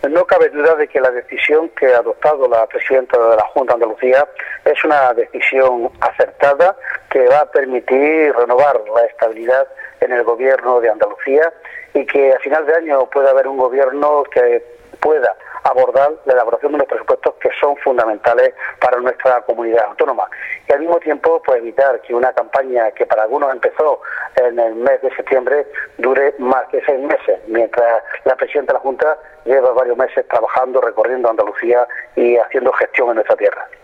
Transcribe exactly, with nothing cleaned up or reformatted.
No cabe duda de que la decisión que ha adoptado la presidenta de la Junta de Andalucía es una decisión acertada que va a permitir renovar la estabilidad en el gobierno de Andalucía y que a final de año pueda haber un gobierno que pueda abordar la elaboración de unos presupuestos que son fundamentales para nuestra comunidad autónoma y al mismo tiempo pues evitar que una campaña que para algunos empezó en el mes de septiembre dure más que seis meses, mientras la presidenta de la Junta lleva varios meses trabajando, recorriendo Andalucía y haciendo gestión en nuestra tierra.